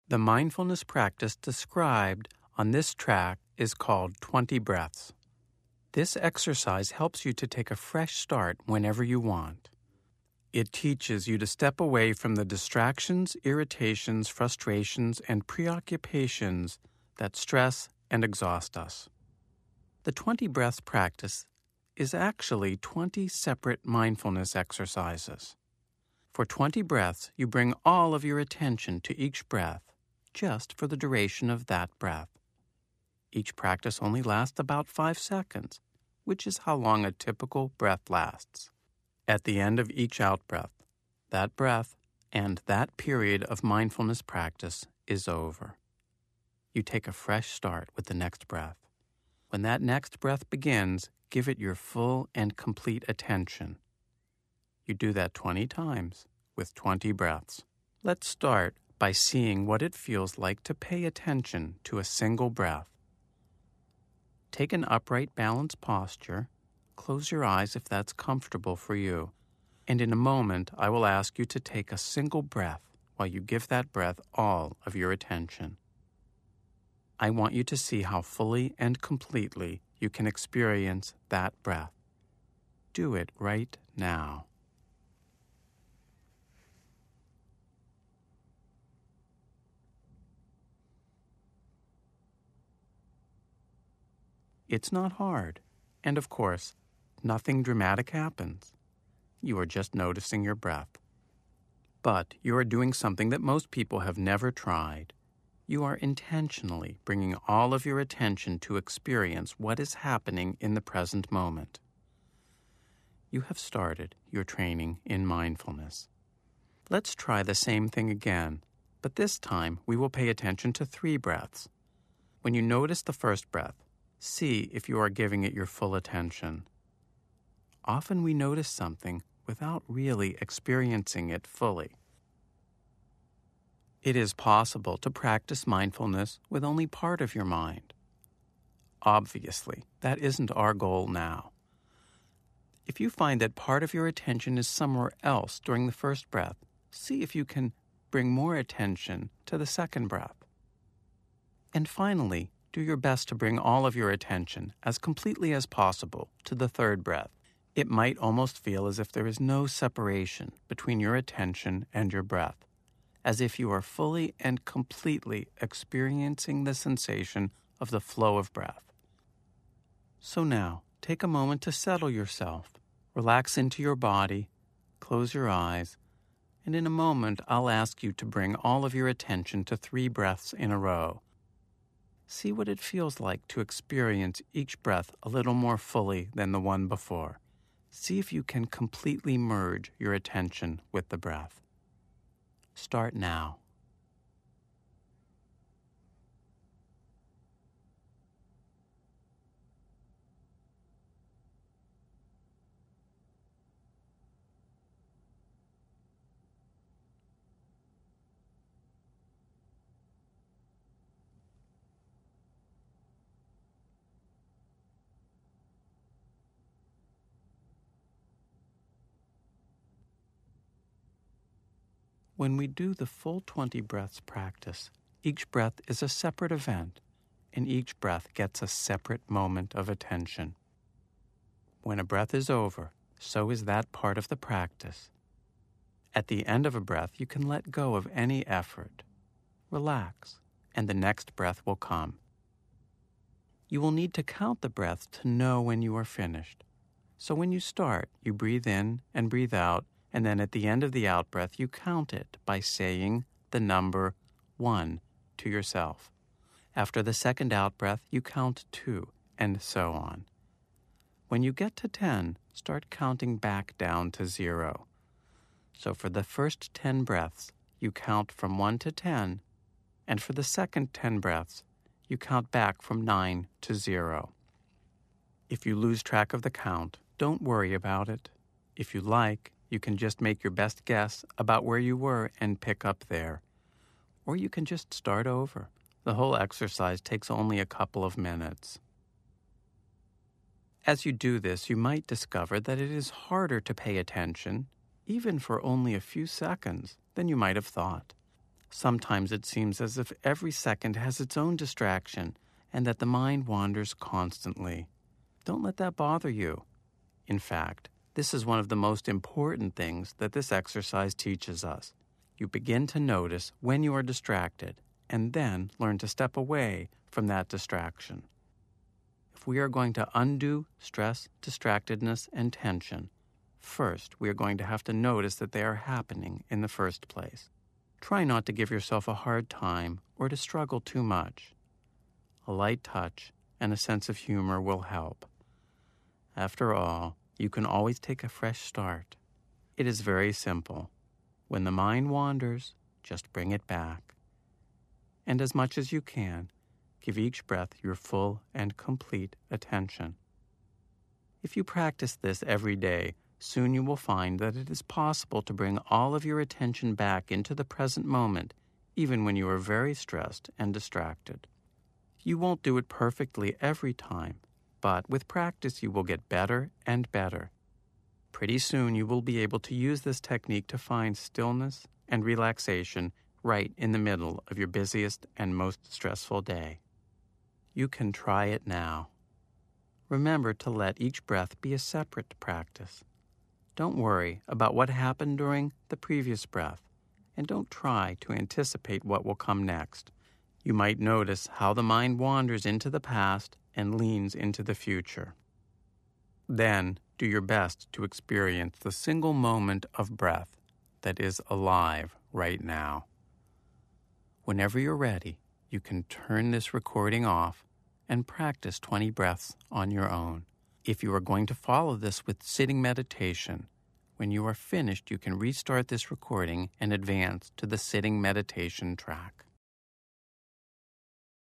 The mindfulness practice described on this track is called 20 breaths. This exercise helps you to take a fresh start whenever you want. It teaches you to step away from the distractions, irritations, frustrations, and preoccupations that stress and exhaust us. The 20 breaths practice is actually 20 separate mindfulness exercises. For 20 breaths, you bring all of your attention to each breath, just for the duration of that breath. Each practice only lasts about 5 seconds, which is how long a typical breath lasts. At the end of each out-breath, that breath and that period of mindfulness practice is over. You take a fresh start with the next breath. When that next breath begins, give it your full and complete attention. You do that 20 times with 20 breaths. Let's start by seeing what it feels like to pay attention to a single breath. Take an upright, balanced posture. Close your eyes if that's comfortable for you. And in a moment, I will ask you to take a single breath while you give that breath all of your attention. I want you to see how fully and completely you can experience that breath. Do it right now. It's not hard, and of course, nothing dramatic happens. You are just noticing your breath. But you are doing something that most people have never tried. You are intentionally bringing all of your attention to experience what is happening in the present moment. You have started your training in mindfulness. Let's try the same thing again, but this time we will pay attention to 3 breaths. When you notice the first breath, see if you are giving it your full attention. Often we notice something without really experiencing it fully. It is possible to practice mindfulness with only part of your mind. Obviously, that isn't our goal now. If you find that part of your attention is somewhere else during the first breath, see if you can bring more attention to the second breath. And finally, do your best to bring all of your attention as completely as possible to the third breath. It might almost feel as if there is no separation between your attention and your breath, as if you are fully and completely experiencing the sensation of the flow of breath. So now, take a moment to settle yourself. Relax into your body, close your eyes, and in a moment I'll ask you to bring all of your attention to 3 breaths in a row. See what it feels like to experience each breath a little more fully than the one before. See if you can completely merge your attention with the breath. Start now. When we do the full 20 breaths practice, each breath is a separate event, and each breath gets a separate moment of attention. When a breath is over, so is that part of the practice. At the end of a breath, you can let go of any effort. Relax, and the next breath will come. You will need to count the breath to know when you are finished. So when you start, you breathe in and breathe out, and then at the end of the out-breath, you count it by saying the number 1 to yourself. After the second out-breath, you count 2, and so on. When you get to 10, start counting back down to 0. So for the first 10 breaths, you count from 1 to 10, and for the second 10 breaths, you count back from 9 to 0. If you lose track of the count, don't worry about it. If you like, you can just make your best guess about where you were and pick up there. Or you can just start over. The whole exercise takes only a couple of minutes. As you do this, you might discover that it is harder to pay attention, even for only a few seconds, than you might have thought. Sometimes it seems as if every second has its own distraction and that the mind wanders constantly. Don't let that bother you. In fact, this is one of the most important things that this exercise teaches us. You begin to notice when you are distracted and then learn to step away from that distraction. If we are going to undo stress, distractedness, and tension, first we are going to have to notice that they are happening in the first place. Try not to give yourself a hard time or to struggle too much. A light touch and a sense of humor will help. After all, you can always take a fresh start. It is very simple. When the mind wanders, just bring it back. And as much as you can, give each breath your full and complete attention. If you practice this every day, soon you will find that it is possible to bring all of your attention back into the present moment, even when you are very stressed and distracted. You won't do it perfectly every time, but with practice you will get better and better. Pretty soon you will be able to use this technique to find stillness and relaxation right in the middle of your busiest and most stressful day. You can try it now. Remember to let each breath be a separate practice. Don't worry about what happened during the previous breath, and don't try to anticipate what will come next. You might notice how the mind wanders into the past and leans into the future. Then, do your best to experience the single moment of breath that is alive right now. Whenever you're ready, you can turn this recording off and practice 20 breaths on your own. If you are going to follow this with sitting meditation, when you are finished, you can restart this recording and advance to the sitting meditation track.